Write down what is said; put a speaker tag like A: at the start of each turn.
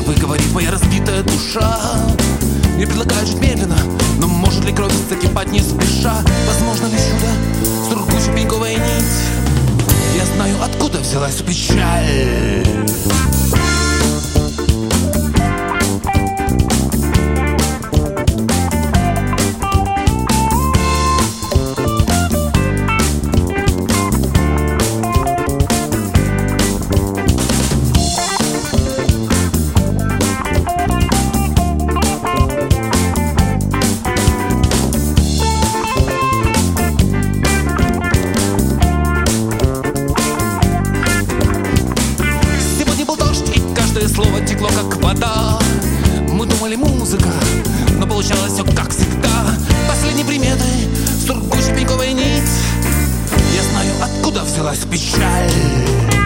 A: нервы, говорит моя разбитая душа. Мне предлагают жить медленно, но может ли кровь закипать не спеша? Возможно ли чудо, сургучая пеньковая нить? Я знаю, откуда взялась печаль. Слово текло, как вода. Мы думали музыка, но получалось все как всегда. Последней приметой сургучая пеньковая нить. Я знаю, откуда взялась печаль.